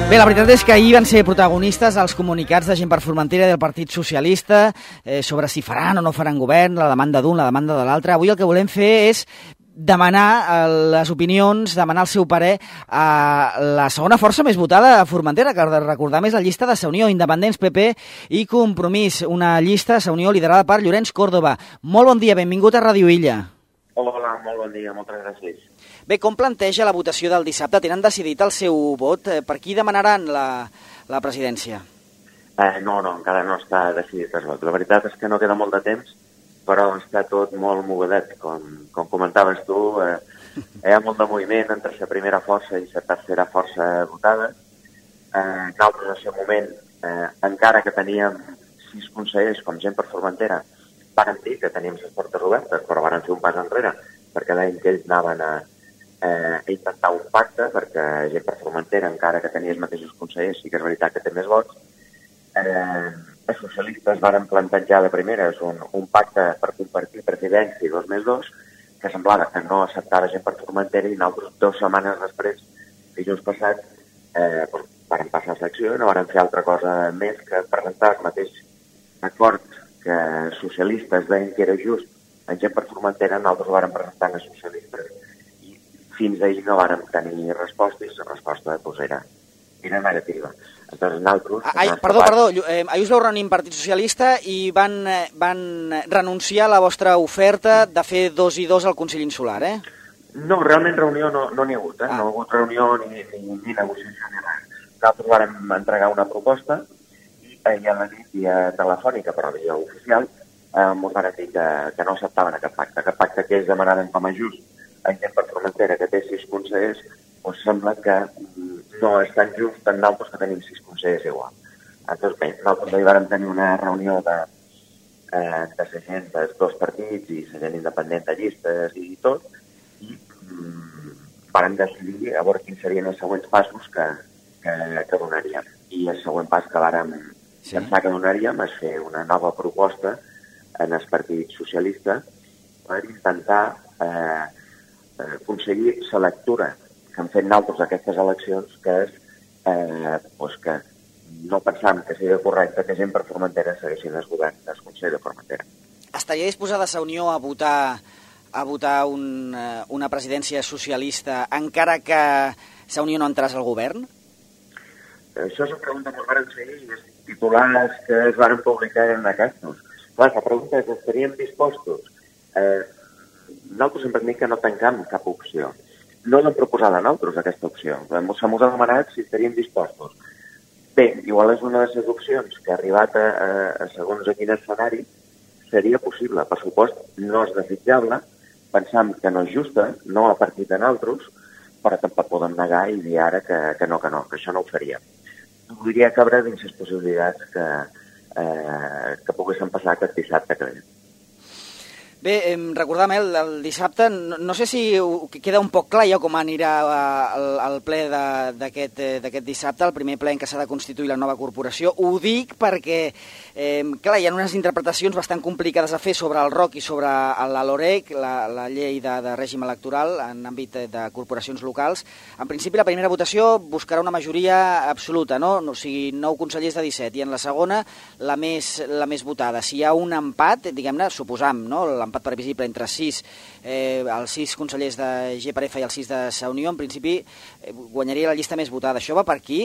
Bé, la veritat és que ahir van ser protagonistes els comunicats de Gent per Formentera i del Partit Socialista sobre si faran o no faran govern, la demanda d'un, la demanda de l'altre. Avui el que volem fer és demanar les opinions, demanar el seu parer a la segona força més votada a Formentera, que recordar més la llista de Sa Unió, Independents, PP i Compromís, una llista Sa Unió liderada per Llorenç Córdoba. Molt bon dia, benvingut a Ràdio Illa. Hola, molt bon dia, moltes gràcies. Bé, com planteja la votació del dissabte? Tenen decidit el seu vot? Per qui demanaran la presidència? No, encara no està decidit el vot. La veritat és que no queda molt de temps, però està tot molt mogudet. Com comentaves tu, hi ha molt de moviment entre la primera força i la tercera força votada. Nosaltres, en aquest moment, encara que teníem 6 consellers, com Gent per Formentera, varen dir que teníem les portes obertes, però varen fer un pas enrere, perquè deien que ells anaven a intentar un pacte, perquè Gent per Formentera, encara que tenia els mateixos consellers, sí que és veritat que té més vots. Els socialistes varen plantejar de primeres un pacte per compartir presidència i 2+2, que semblava que no acceptava Gent per Formentera, i nosaltres 2 setmanes després, dijous passat, varen passar a l'acció i no varen fer altra cosa més que presentar el mateix acord que socialistes deien que era just en Gent per Formentera. Nosaltres ho vàrem presentar als socialistes i fins ahir no vàrem tenir resposta, i la resposta era negativa. Entonces, nosaltres... Perdó, ahir us vau reunir amb Partit Socialista i van renunciar a la vostra oferta de fer 2 i 2 al Consell Insular, eh? No, realment reunió no n'hi ha hagut, No ha hagut reunió ni negociació ni res. Nosaltres vàrem entregar una proposta i a la nit via telefònica, però via oficial, ens van dir que no acceptaven aquest pacte que ells demanaven com a just a Gent per Formentera, que té 6 consellers, doncs sembla que no és tan just en nosaltres que tenim 6 consellers igual. Entonces, bé, nosaltres ahir vam tenir una reunió de la gent dels 2 partits i la gent independent de llistes i tot, i vam decidir a veure quins serien els següents passos que donaríem. I el següent pas que vàrem pensar que donaríem és fer una nova proposta en el Partit Socialista per intentar aconseguir la lectura que hem fet nosaltres d'aquestes eleccions, que és que no pensam que sigui correcte que Gent per Formentera segueixin el govern del Consell de Formentera. Estaria disposada Sa Unió a votar una presidència socialista encara que Sa Unió no entrés al govern? Això és una pregunta que varen fer i els titulars que es van publicar en aquests. Clar, la pregunta és, estaríem dispostos? Nosaltres sempre hem dit que no tancam cap opció. No l'hem proposat a nosaltres, aquesta opció. Se mos ha demanat si estaríem dispostos. Bé, igual és una de les opcions que ha arribat a segons a quin escenari seria possible. Per supost, no és desitjable, pensam que no és justa, no a partir de nosaltres, però tampoc podem negar i dir ara que això no ho faríem. Podria cabre dins les possibilitats que poguessin passar aquest dissabte que ve. Bé, recordar, Mel, el dissabte, no sé si queda un poc clar ja com anirà el ple d'aquest dissabte, el primer ple en què s'ha de constituir la nova corporació. Ho dic perquè, clar, hi ha unes interpretacions bastant complicades a fer sobre el ROC i sobre la LOREC, la llei de règim electoral en àmbit de corporacions locals. En principi, la primera votació buscarà una majoria absoluta, no? O sigui, 9 consellers de 17, i en la segona, la més votada. Si hi ha un empat, diguem-ne, suposam, no?, l'empat previsible entre els 6 consellers de GPF i els 6 de Sa Unió, en principi guanyaria la llista més votada. Això va per aquí?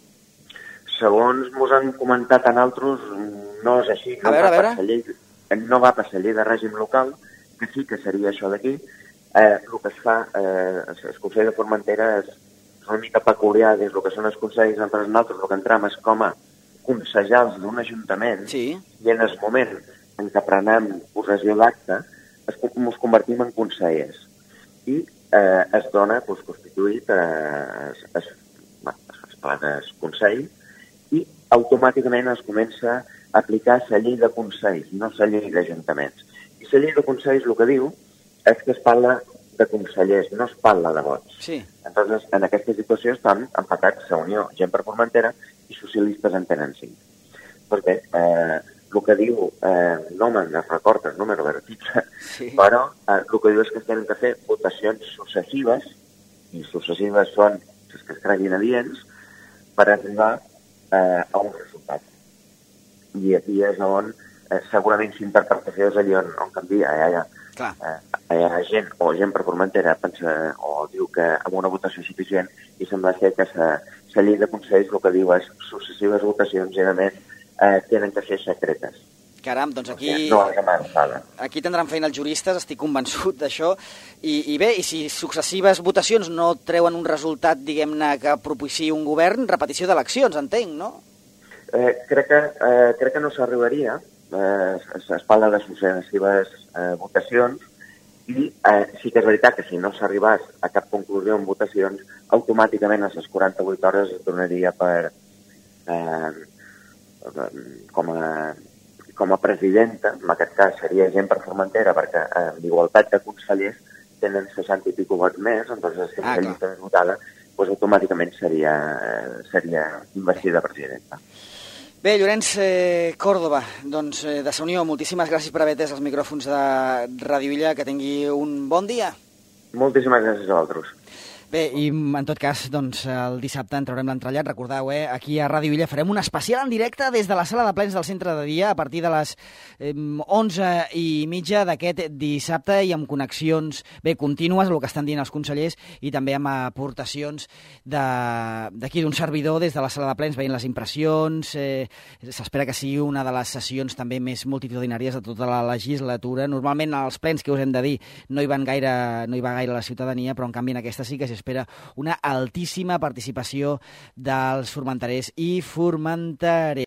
Segons mos han comentat a nosaltres, no és així. A veure. No va per la llei de règim local, que sí que seria això d'aquí. El que es fa, el Consell de Formentera és una mica peculiar des del que són els consells entre nosaltres, el que entram és com a consellers d'un ajuntament, sí. I en el moment en què prenem possessió d'acte, ens convertim en consellers. I es dona constituït el pla del Consell i automàticament es comença a aplicar la llei de consells, no la llei d'ajuntaments. I la llei de consells el que diu és que es parla de consellers, no es parla de vots. Sí. Entonces, en aquesta situació estan empatats Sa Unió, Gent per Formentera, i socialistes en tenen 5. Doncs bé, el que diu, no me'n recordo el número de l'article, sí. Però el que diu és que es tenen de fer votacions successives, i successives són les que es creguin adients, per arribar a un resultat. I aquí és on segurament l'interpretació és allà on canvia. Hi ha gent per Formentera pensa o diu que amb una votació suficient i sembla ser que la llei de consells el que diu és successives votacions generalment tenen que ser secretes. Caram, doncs aquí... No és amenaçada. Aquí tindran feina els juristes, estic convençut d'això. I bé, i si successives votacions no treuen un resultat, diguem-ne, que propiciï un govern, repetició d'eleccions, entenc, no? Crec que no s'arribaria a espalda de successives votacions i sí que és veritat que si no s'arribés a cap conclusió en votacions, automàticament a les 48 hores es donaria com a presidenta, en aquest cas seria gent per Formentera, perquè en igualtat de consellers tenen 60 i pico vots més, doncs si la llista més votada, doncs automàticament seria investida presidenta. Bé, Llorenç Córdoba, doncs de Sa Unió, moltíssimes gràcies per haver atès els micròfons de Ràdio Illa, que tingui un bon dia. Moltíssimes gràcies a vosaltres. Bé, i en tot cas, doncs, el dissabte en traurem l'entrellat. Recordeu, aquí a Ràdio Illa farem un especial en directe des de la sala de plens del centre de dia a partir de les 11:30 d'aquest dissabte i amb connexions contínues, el que estan dient els consellers, i també amb aportacions d'aquí d'un servidor des de la sala de plens, veient les impressions. S'espera que sigui una de les sessions també més multitudinàries de tota la legislatura. Normalment als plens, que us hem de dir, no hi va gaire la ciutadania, però en canvi en aquesta sí que s'espera una altíssima participació dels formenterers i formenteres.